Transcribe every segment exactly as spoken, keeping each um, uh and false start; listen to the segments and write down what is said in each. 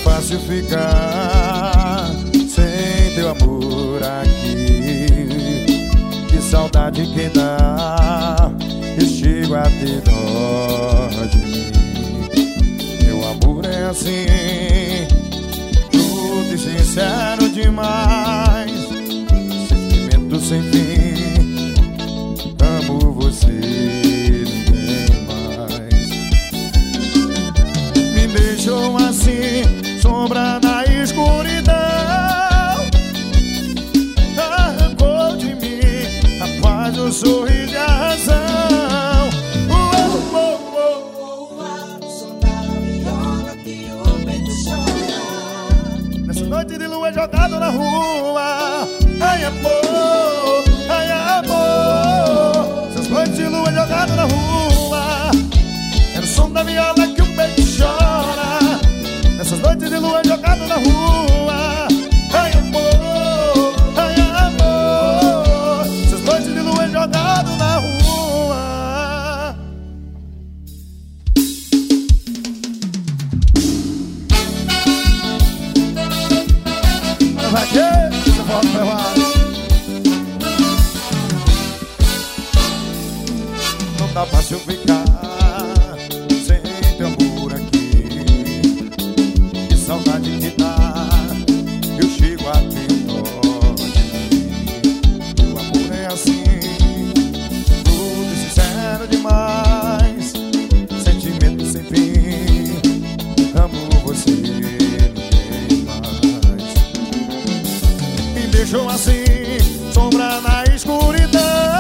fácil ficar sem teu amor aqui. Que saudade que dá, eu chego a ter dó de mim. Meu amor é assim, tudo e sincero demais, sentimento sem fim, amo você, ninguém mais. Me deixou assim, sombra na escuridão, arrancou de mim a paz, o sorriso e a razão. Oh, oh, oh, oh. Som da viola que o peito chora. Nessa noite de lua jogado na rua, ai amor, ai amor. Essas noites de lua jogado na rua, era o som da viola que o peito chora. Nessas noites de lua jogado na rua, ai amor, ai amor. Essas noites de lua jogado na rua. Vai que você volta pra lá. Não dá fácil ficar sem teu amor aqui. Que saudade que dá, eu chego a ter dó de mim. Meu amor é assim, tudo sincero demais, sentimento sem fim, amo você, ninguém mais. Me deixou assim, sombra na escuridão,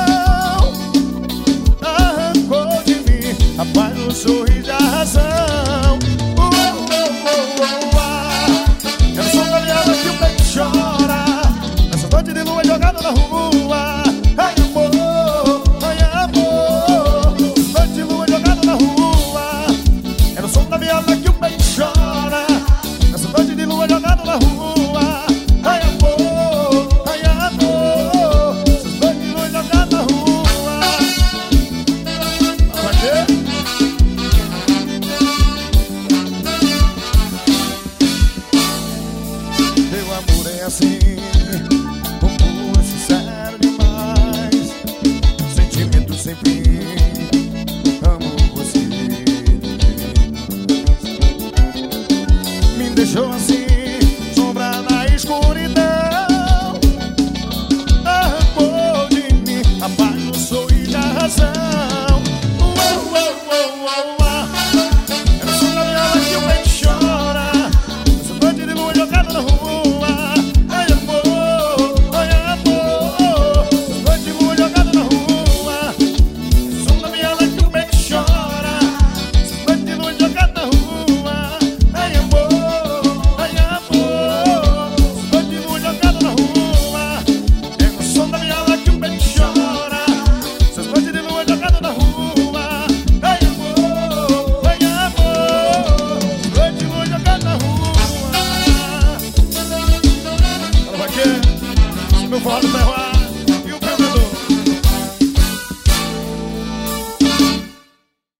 arrancou de mim a paz, o sorriso e a razão. Oh, oh, oh, oh, ah. É o som da viola que o peito chora. Nessa noite de lua jogada na rua, ai amor, ai amor. Nessa noite de lua jogada na rua, era o som da viola que o peito chora. Nessa noite de lua jogada na rua, ai amor, ai amor. Essas noites de lua jogada na rua. Vai ver? Meu amor é assim, um puro, sincero demais, sentimento sem fim, amo você, ninguém mais. Me deixou assim,